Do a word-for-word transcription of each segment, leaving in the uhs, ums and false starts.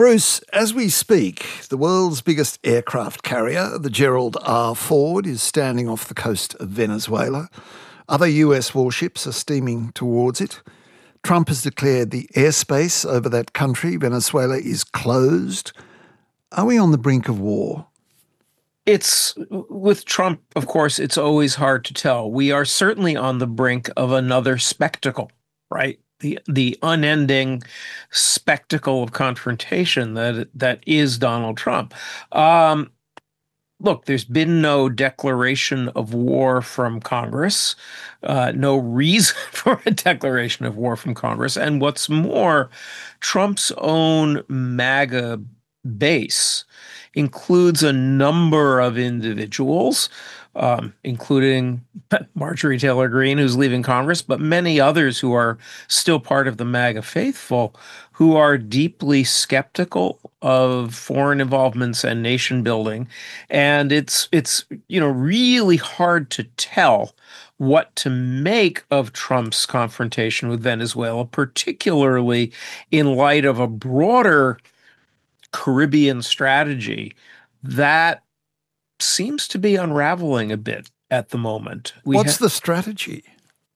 Bruce, as we speak, the world's biggest aircraft carrier, the Gerald R. Ford, is standing off the coast of Venezuela. Other U S warships are steaming towards it. Trump has declared the airspace over that country, Venezuela, is closed. Are we on the brink of war? It's with Trump, of course, it's always hard to tell. We are certainly on the brink of another spectacle, right? The the unending spectacle of confrontation that that is Donald Trump. Um, Look, there's been no declaration of war from Congress, uh, no reason for a declaration of war from Congress. And what's more, Trump's own MAGA base includes a number of individuals, um, including Marjorie Taylor Greene, who's leaving Congress, but many others who are still part of the MAGA faithful, who are deeply skeptical of foreign involvements and nation building. And it's it's you know really hard to tell what to make of Trump's confrontation with Venezuela, particularly in light of a broader Caribbean strategy that seems to be unraveling a bit at the moment. We What's ha- the strategy?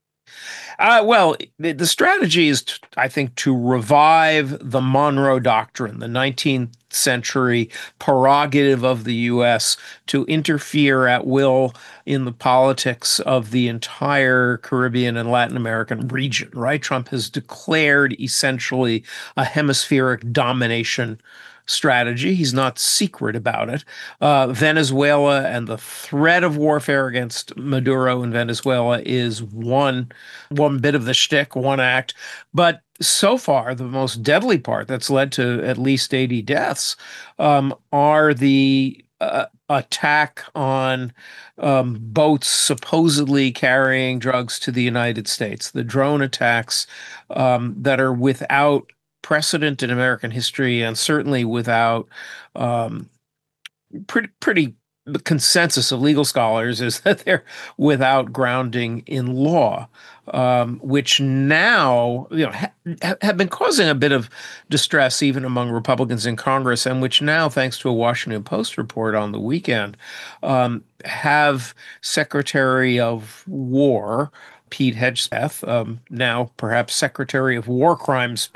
Uh, well, the, the strategy is, to, I think, to revive the Monroe Doctrine, the nineteenth century prerogative of the U S to interfere at will in the politics of the entire Caribbean and Latin American region, right? Trump has declared essentially a hemispheric domination strategy. He's not secret about it. Uh, Venezuela and the threat of warfare against Maduro in Venezuela is one, one bit of the shtick, one act. But so far, the most deadly part that's led to at least eighty deaths um, are the uh, attack on um, boats supposedly carrying drugs to the United States, the drone attacks um, that are without precedent in American history, and certainly without um, pretty pretty the consensus of legal scholars is that they're without grounding in law, um, which now you know ha- have been causing a bit of distress even among Republicans in Congress, and which now, thanks to a Washington Post report on the weekend, um, have Secretary of War Pete Hegseth, um, now perhaps Secretary of War Crimes,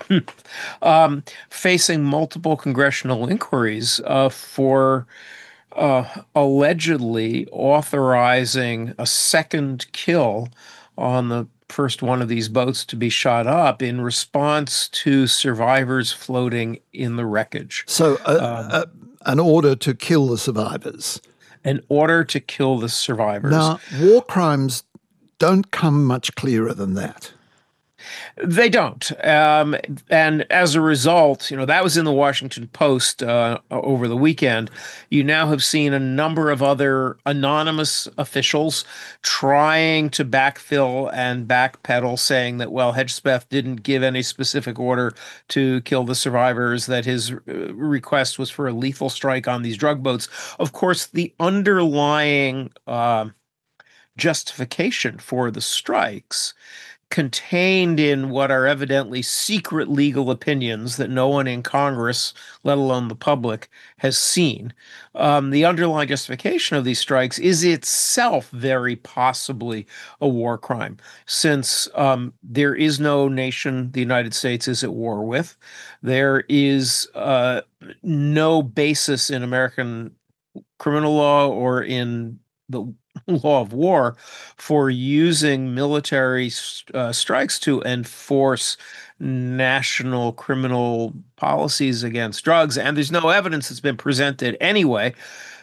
um, facing multiple congressional inquiries uh, for uh, allegedly authorizing a second kill on the first one of these boats to be shot up in response to survivors floating in the wreckage. So uh, um, uh, an order to kill the survivors. An order to kill the survivors. Now, war crimes don't come much clearer than that. They don't. Um, and as a result, you know, that was in the Washington Post uh, over the weekend. You now have seen a number of other anonymous officials trying to backfill and backpedal, saying that, well, Hegseth didn't give any specific order to kill the survivors, that his request was for a lethal strike on these drug boats. Of course, the underlying uh, justification for the strikes contained in what are evidently secret legal opinions that no one in Congress, let alone the public, has seen. Um, the underlying justification of these strikes is itself very possibly a war crime, since um, there is no nation the United States is at war with. There is uh, no basis in American criminal law or in the law of war for using military uh, strikes to enforce national criminal policies against drugs. And there's no evidence that's been presented anyway.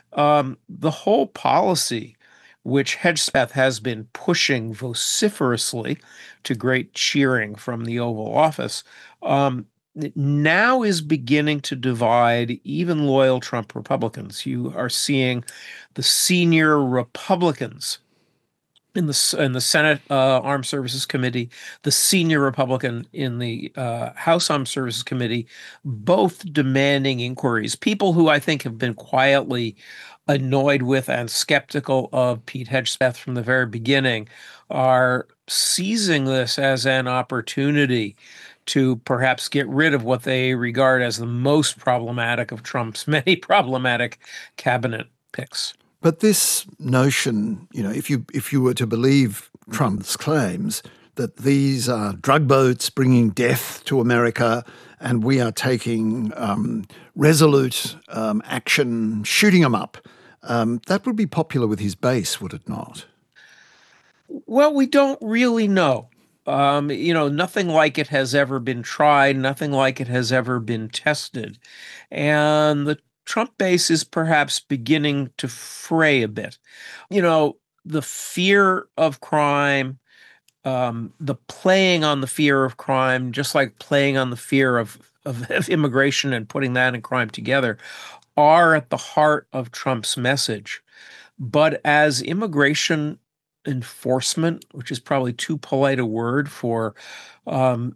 Um, the whole policy, which Hegseth has been pushing vociferously to great cheering from the Oval Office, um, now is beginning to divide even loyal Trump Republicans. You are seeing the senior Republicans in the in the Senate uh, Armed Services Committee, the senior Republican in the uh, House Armed Services Committee, both demanding inquiries. People who I think have been quietly annoyed with and skeptical of Pete Hegseth from the very beginning are seizing this as an opportunity to perhaps get rid of what they regard as the most problematic of Trump's many problematic cabinet picks. But this notion, you know, if you if you were to believe Trump's claims that these are drug boats bringing death to America and we are taking um, resolute um, action, shooting them up, um, that would be popular with his base, would it not? Well, we don't really know. Um, you know, nothing like it has ever been tried, nothing like it has ever been tested. And the Trump base is perhaps beginning to fray a bit. You know, the fear of crime, um, the playing on the fear of crime, just like playing on the fear of, of, of immigration and putting that and crime together, are at the heart of Trump's message. But as immigration enforcement, which is probably too polite a word for um,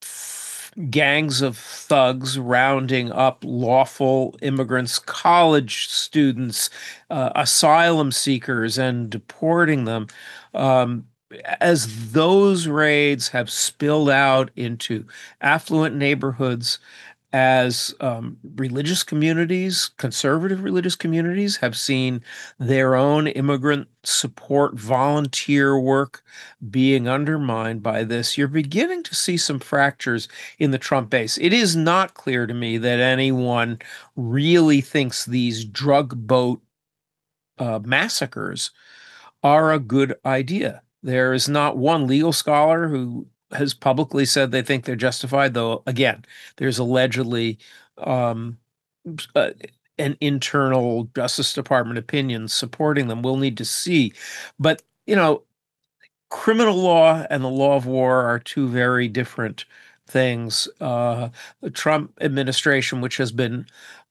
gangs of thugs rounding up lawful immigrants, college students, uh, asylum seekers, and deporting them. Um, as those raids have spilled out into affluent neighborhoods, as um, religious communities, conservative religious communities, have seen their own immigrant support volunteer work being undermined by this, you're beginning to see some fractures in the Trump base. It is not clear to me that anyone really thinks these drug boat uh, massacres are a good idea. There is not one legal scholar who has publicly said they think they're justified, though, again, there's allegedly um, uh, an internal Justice Department opinion supporting them. We'll need to see. But, you know, criminal law and the law of war are two very different things. Uh, the Trump administration, which has been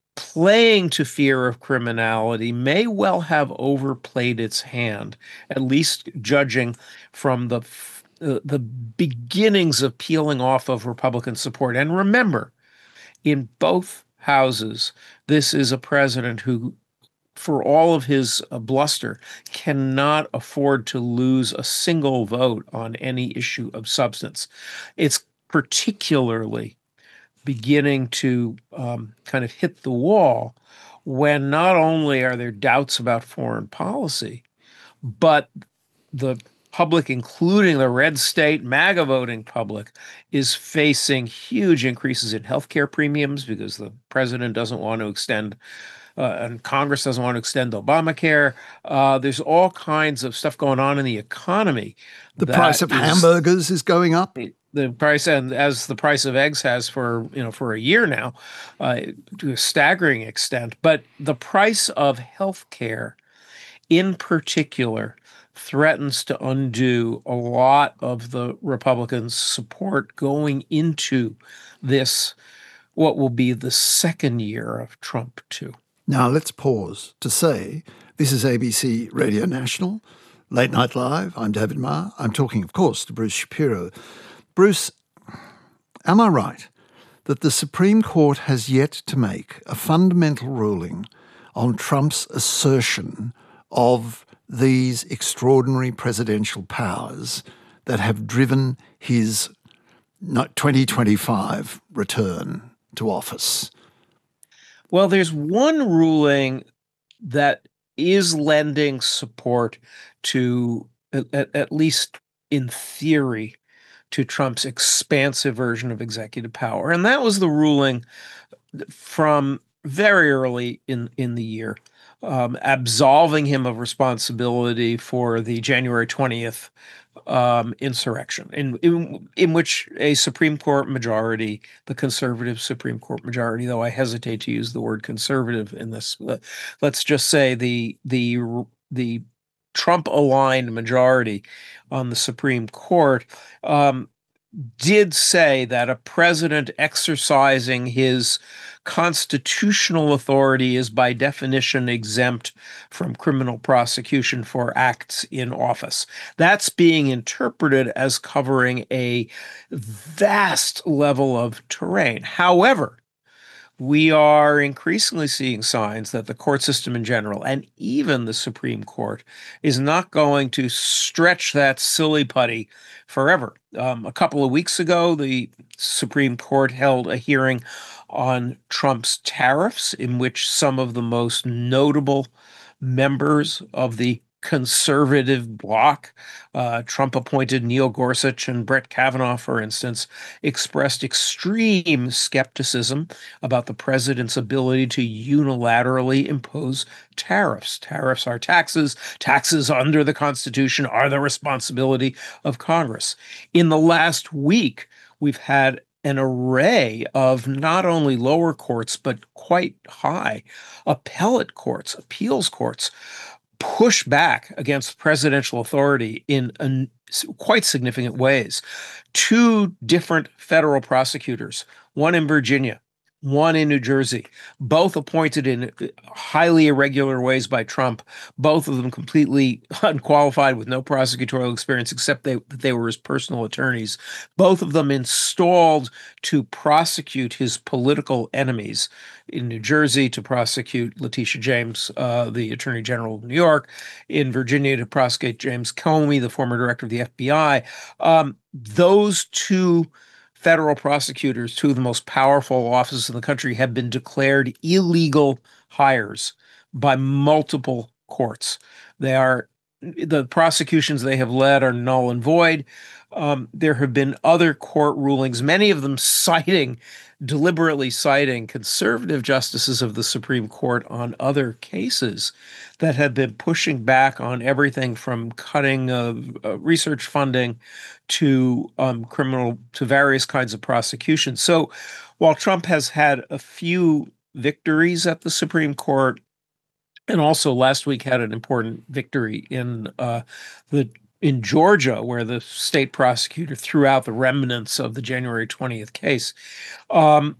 playing to fear of criminality, may well have overplayed its hand, at least judging from the uh, the beginnings of peeling off of Republican support. And remember, in both houses, this is a president who, for all of his uh, bluster, cannot afford to lose a single vote on any issue of substance. It's particularly beginning to um, kind of hit the wall when not only are there doubts about foreign policy, but the public, including the red state MAGA voting public, is facing huge increases in healthcare premiums because the president doesn't want to extend uh, and Congress doesn't want to extend Obamacare. Uh, there's all kinds of stuff going on in the economy. The price of is, hamburgers is going up. The price, and as the price of eggs has for, you know, for a year now, uh, to a staggering extent. But the price of healthcare in particular threatens to undo a lot of the Republicans' support going into this, what will be the second year of Trump two. Now let's pause to say this is A B C Radio National, Late Night Live. I'm David Marr. I'm talking, of course, to Bruce Shapiro. Bruce, am I right that the Supreme Court has yet to make a fundamental ruling on Trump's assertion of these extraordinary presidential powers that have driven his twenty twenty-five return to office? Well, there's one ruling that is lending support to, at, at least in theory, to Trump's expansive version of executive power. And that was the ruling from very early in, in the year, um, absolving him of responsibility for the January twentieth um, insurrection, in, in in which a Supreme Court majority, the conservative Supreme Court majority, though I hesitate to use the word conservative in this, uh, let's just say the the the Trump-aligned majority on the Supreme Court, um, did say that a president exercising his constitutional authority is by definition exempt from criminal prosecution for acts in office. That's being interpreted as covering a vast level of terrain. However, we are increasingly seeing signs that the court system in general, and even the Supreme Court, is not going to stretch that silly putty forever. Um, a couple of weeks ago, the Supreme Court held a hearing on Trump's tariffs, in which some of the most notable members of the conservative bloc, uh, Trump appointed Neil Gorsuch and Brett Kavanaugh, for instance, expressed extreme skepticism about the president's ability to unilaterally impose tariffs. Tariffs are taxes. Taxes under the Constitution are the responsibility of Congress. In the last week, we've had an array of not only lower courts, but quite high appellate courts, appeals courts, push back against presidential authority in an, quite significant ways. Two different federal prosecutors, one in Virginia, one in New Jersey, both appointed in highly irregular ways by Trump, both of them completely unqualified with no prosecutorial experience except they, that they were his personal attorneys, both of them installed to prosecute his political enemies. In New Jersey, to prosecute Letitia James, uh, the Attorney General of New York, in Virginia, to prosecute James Comey, the former director of the F B I. Um, those two federal prosecutors, two of the most powerful offices in the country, have been declared illegal hires by multiple courts. They are the prosecutions they have led are null and void. Um, there have been other court rulings, many of them citing, deliberately citing conservative justices of the Supreme Court on other cases that have been pushing back on everything from cutting of uh, research funding to um, criminal, to various kinds of prosecutions. So while Trump has had a few victories at the Supreme Court, and also last week had an important victory in uh, the in Georgia, where the state prosecutor threw out the remnants of the January twentieth case. Um,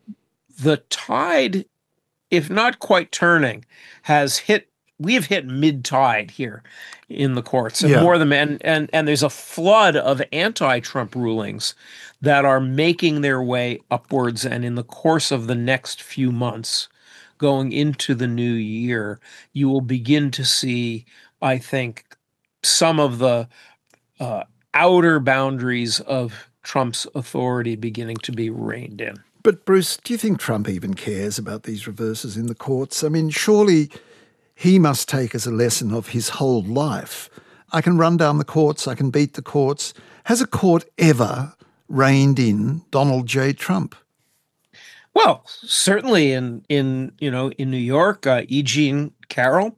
the tide, if not quite turning, has hit. We have hit mid-tide here in the courts, and Yeah. more than and and and there's a flood of anti-Trump rulings that are making their way upwards, and in the course of the next few months, going into the new year, you will begin to see, I think, some of the uh, outer boundaries of Trump's authority beginning to be reined in. But Bruce, do you think Trump even cares about these reverses in the courts? I mean, surely he must take as a lesson of his whole life. I can run down the courts, I can beat the courts. Has a court ever reined in Donald J. Trump? Well, certainly in in you know in New York, uh, E. Jean Carroll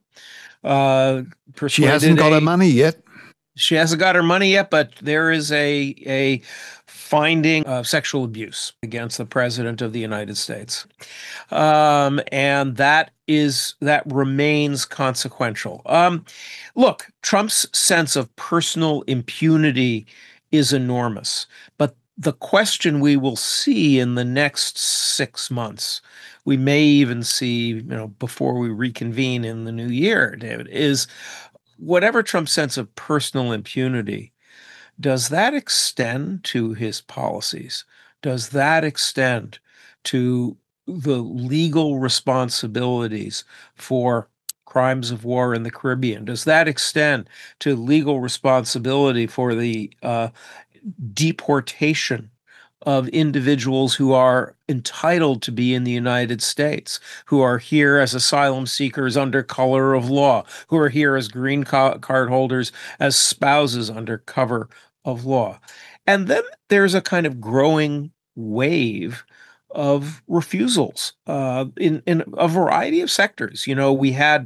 uh, persuaded. She hasn't got a, her money yet. She hasn't got her money yet, but there is a a finding of sexual abuse against the president of the United States, um, and that is that remains consequential. Um, look, Trump's sense of personal impunity is enormous, but the question we will see in the next six months, we may even see, you know, before we reconvene in the new year, David, is whatever Trump's sense of personal impunity, does that extend to his policies? Does that extend to the legal responsibilities for crimes of war in the Caribbean? Does that extend to legal responsibility for the uh, deportation of individuals who are entitled to be in the United States, who are here as asylum seekers under color of law, who are here as green card holders, as spouses under cover of law? And then there's a kind of growing wave of refusals uh, in, in a variety of sectors. You know, we had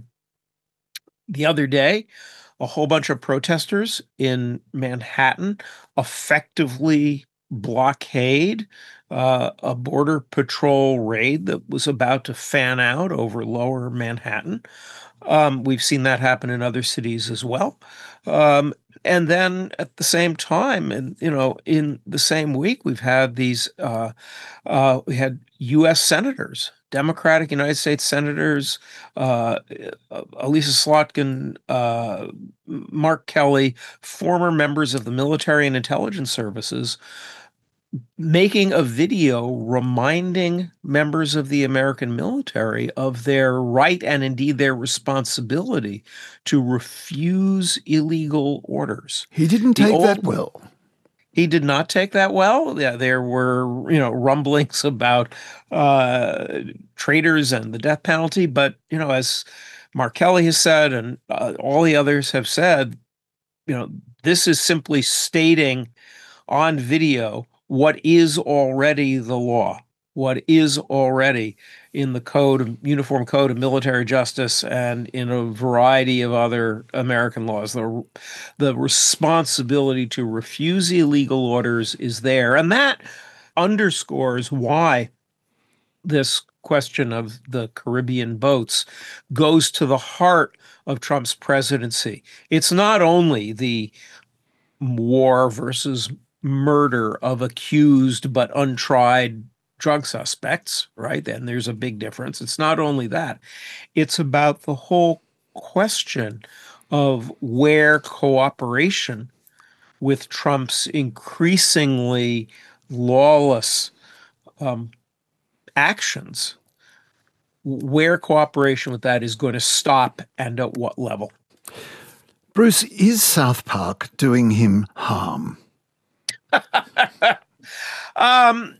the other day a whole bunch of protesters in Manhattan effectively blockade uh, a border patrol raid that was about to fan out over lower Manhattan. Um, we've seen that happen in other cities as well. Um, and then at the same time, and you know, in the same week, we've had these. Uh, uh, we had U S senators, Democratic United States senators, uh, Elisa Slotkin, uh, Mark Kelly, former members of the military and intelligence services, making a video reminding members of the American military of their right and indeed their responsibility to refuse illegal orders. He didn't The take that old well. He did not take that well. Yeah, there were, you know, rumblings about uh, traitors and the death penalty. But, you know, as Mark Kelly has said, and uh, all the others have said, you know, this is simply stating on video what is already the law, what is already in the code, Uniform Code of Military Justice, and in a variety of other American laws. The, the responsibility to refuse illegal orders is there. And that underscores why this question of the Caribbean boats goes to the heart of Trump's presidency. It's not only the war versus murder of accused but untried drug suspects, right? And there's a big difference. It's not only that, it's about the whole question of where cooperation with Trump's increasingly lawless um, actions, where cooperation with that is going to stop and at what level. Bruce, is South Park doing him harm? um,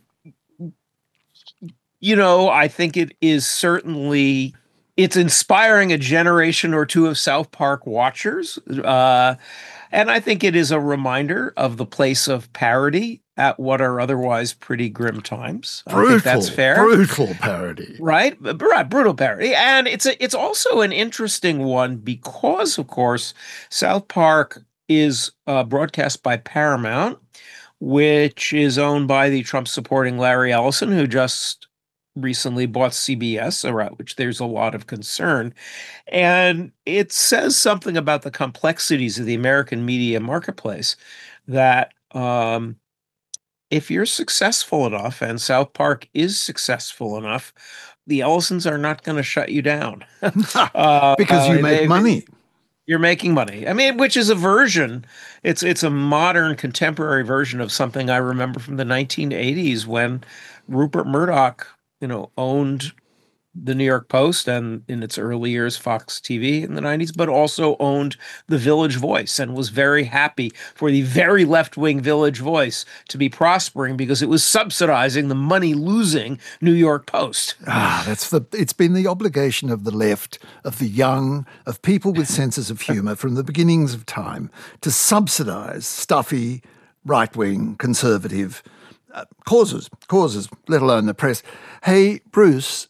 you know, I think it is certainly, it's inspiring a generation or two of South Park watchers. Uh, and I think it is a reminder of the place of parody at what are otherwise pretty grim times. Brutal, I think that's fair. Brutal parody. Right? Right, brutal parody. And it's a, it's also an interesting one because, of course, South Park is uh, broadcast by Paramount, which is owned by the Trump-supporting Larry Ellison, who just recently bought C B S, around which there's a lot of concern. And it says something about the complexities of the American media marketplace that um, if you're successful enough, and South Park is successful enough, the Ellisons are not going to shut you down. uh, because you make they, money. You're making money. I mean, which is a version. It's it's a modern, contemporary version of something I remember from the nineteen eighties when Rupert Murdoch, you know, owned the New York Post and in its early years Fox T V in the nineties, but also owned the Village Voice and was very happy for the very left-wing Village Voice to be prospering because it was subsidizing the money-losing New York Post. Ah, that's the. It's been the obligation of the left, of the young, of people with senses of humor from the beginnings of time to subsidize stuffy, right-wing, conservative uh, causes, causes, let alone the press. Hey, Bruce,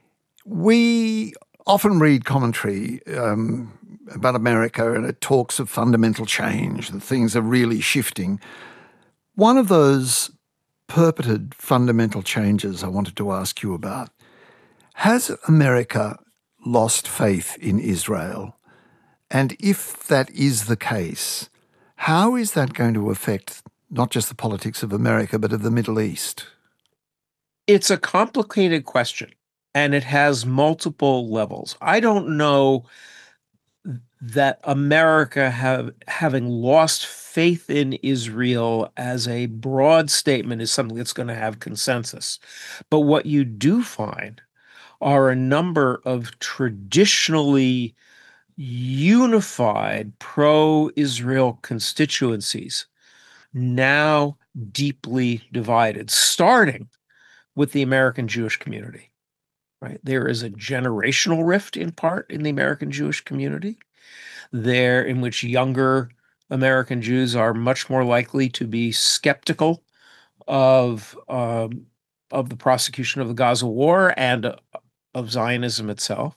we often read commentary um, about America and it talks of fundamental change, that things are really shifting. One of those purported fundamental changes I wanted to ask you about, has America lost faith in Israel? And if that is the case, how is that going to affect not just the politics of America, but of the Middle East? It's a complicated question. And it has multiple levels. I don't know that America have having lost faith in Israel as a broad statement is something that's going to have consensus. But what you do find are a number of traditionally unified pro-Israel constituencies now deeply divided, starting with the American Jewish community. Right. There is a generational rift in part in the American Jewish community there in which younger American Jews are much more likely to be skeptical of um, of the prosecution of the Gaza war and uh, of Zionism itself.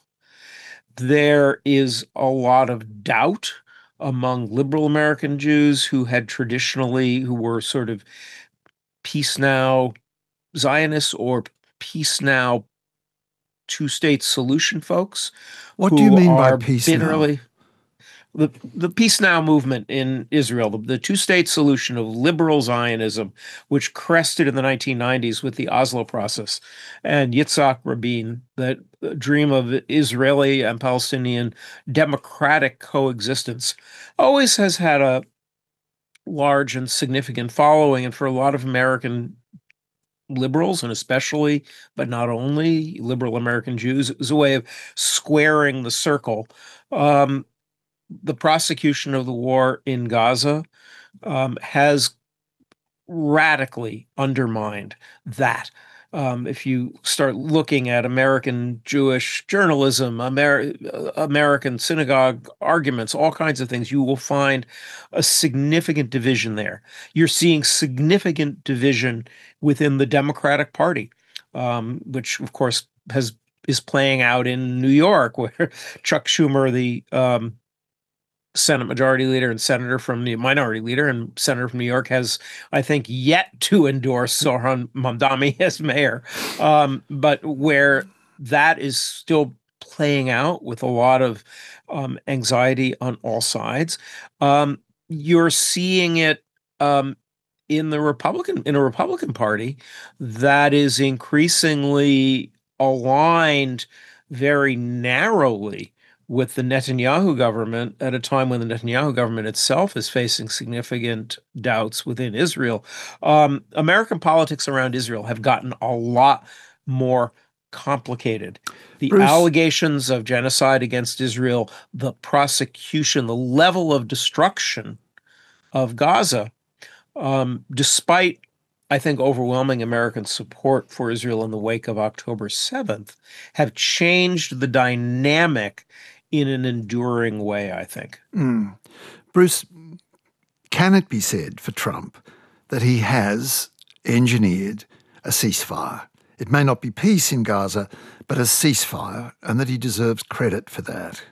There is a lot of doubt among liberal American Jews who had traditionally, who were sort of peace now Zionists or peace now two-state solution folks. What do you mean by peace bitterly, now? The, the Peace Now movement in Israel, the, the two-state solution of liberal Zionism, which crested in the nineteen nineties with the Oslo process, and Yitzhak Rabin, that dream of Israeli and Palestinian democratic coexistence, always has had a large and significant following, and for a lot of American liberals, and especially, but not only, liberal American Jews, it was a way of squaring the circle. Um, the prosecution of the war in Gaza um, has radically undermined that. Um, if you start looking at American Jewish journalism, Amer American synagogue arguments, all kinds of things, you will find a significant division there. You're seeing significant division within the Democratic Party, um, which, of course, has is playing out in New York, where Chuck Schumer, the um, Senate Majority Leader and Senator from the Minority Leader and Senator from New York, has, I think, yet to endorse Zohran Mamdani as mayor. Um, but where that is still playing out with a lot of um, anxiety on all sides, um, you're seeing it um, in the Republican in a Republican Party that is increasingly aligned very narrowly with the Netanyahu government at a time when the Netanyahu government itself is facing significant doubts within Israel. Um, American politics around Israel have gotten a lot more complicated. The Bruce, allegations of genocide against Israel, the prosecution, the level of destruction of Gaza, um, despite, I think, overwhelming American support for Israel in the wake of October seventh, have changed the dynamic in an enduring way, I think. mm, Bruce, can it be said for Trump that he has engineered a ceasefire? It may not be peace in Gaza, but a ceasefire, and that he deserves credit for that.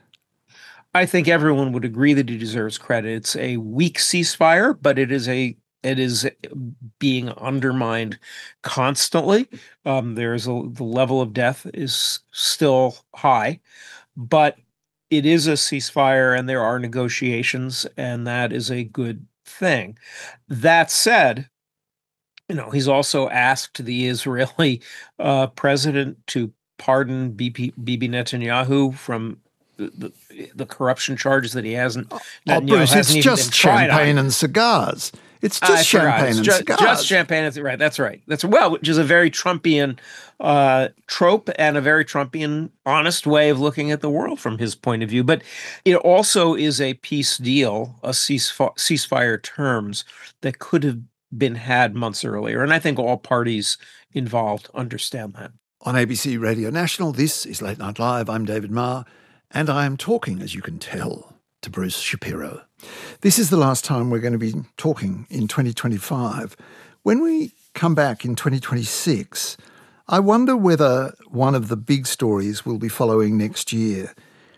I think everyone would agree that he deserves credit. It's a weak ceasefire, but it is a it is being undermined constantly. Um, there's a the level of death is still high, but it is a ceasefire and there are negotiations, and that is a good thing. That said, you know, he's also asked the Israeli uh, president to pardon Bibi, Bibi Netanyahu from the, the, the corruption charges that he hasn't. Oh, Netanyahu Bruce, it's hasn't even been just tried on. champagne and cigars. It's I just forgot. champagne It's and ju- cigars. just champagne. and- Right. That's right. That's well, which is a very Trumpian uh, trope and a very Trumpian, honest way of looking at the world from his point of view. But it also is a peace deal, a ceasefire, ceasefire terms that could have been had months earlier. And I think all parties involved understand that. On A B C Radio National, this is Late Night Live. I'm David Marr, and I am talking, as you can tell, to Bruce Shapiro. This is the last time we're going to be talking in twenty twenty-five. When we come back in twenty twenty-six, I wonder whether one of the big stories we'll be following next year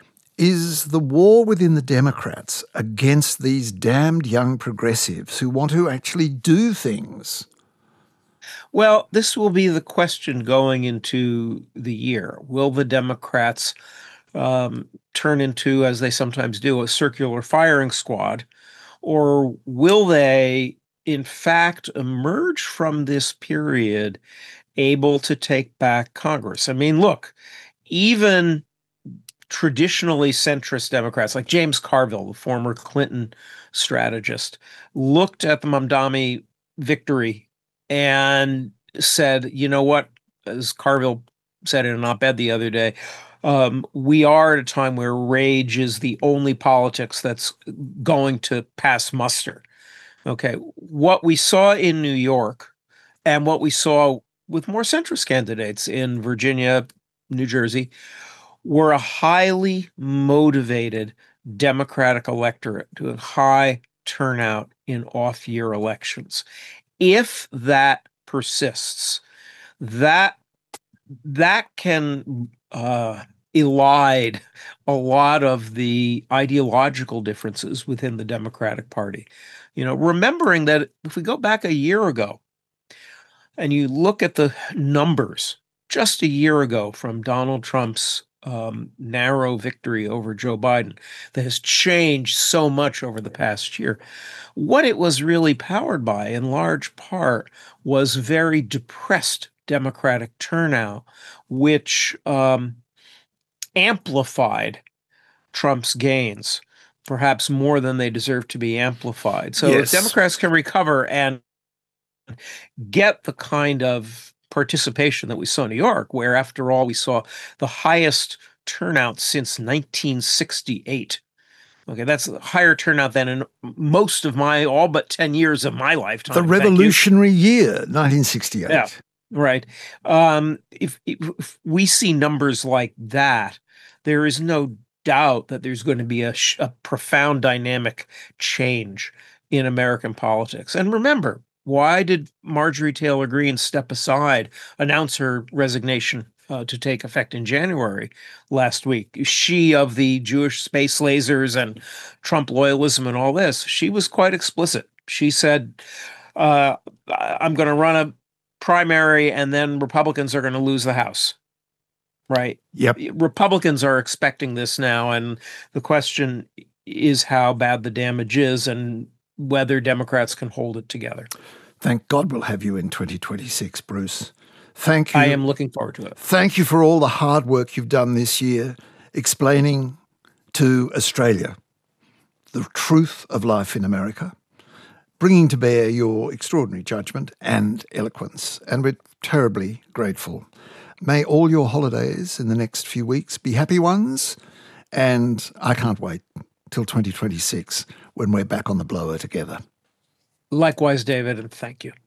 is the war within the Democrats against these damned young progressives who want to actually do things. Well, this will be the question going into the year. Will the Democrats um, turn into, as they sometimes do, a circular firing squad? Or will they, in fact, emerge from this period able to take back Congress? I mean, look, even traditionally centrist Democrats like James Carville, the former Clinton strategist, looked at the Mamdani victory and said, you know what, as Carville said in an op-ed the other day, um, we are at a time where rage is the only politics that's going to pass muster. Okay, what we saw in New York and what we saw with more centrist candidates in Virginia, New Jersey, were a highly motivated Democratic electorate to a high turnout in off-year elections. If that persists, that that can uh, elide a lot of the ideological differences within the Democratic Party. You know, remembering that if we go back a year ago and you look at the numbers just a year ago from Donald Trump's um, narrow victory over Joe Biden that has changed so much over the past year, what it was really powered by, in large part, was very depressed Democratic turnout, which um, amplified Trump's gains. perhaps more than they deserve to be amplified. So if Yes. Democrats can recover and get the kind of participation that we saw in New York, where after all, we saw the highest turnout since nineteen sixty-eight. Okay, that's a higher turnout than in most of my, all but ten years of my lifetime. The revolutionary year, nineteen sixty-eight. Yeah, right. Um, if, if we see numbers like that, there is no doubt that there's going to be a, sh- a profound dynamic change in American politics. And remember, why did Marjorie Taylor Greene step aside, announce her resignation uh, to take effect in January last week? She, of the Jewish space lasers and Trump loyalism and all this, she was quite explicit. She said, uh, I'm going to run a primary and then Republicans are going to lose the House. Right. Yep. Republicans are expecting this now. And the question is how bad the damage is and whether Democrats can hold it together. Thank God we'll have you in twenty twenty-six, Bruce. Thank you. I am looking forward to it. Thank you for all the hard work you've done this year, explaining to Australia the truth of life in America, bringing to bear your extraordinary judgment and eloquence. And we're terribly grateful. May all your holidays in the next few weeks be happy ones. And I can't wait till twenty twenty-six when we're back on the blower together. Likewise, David, and thank you.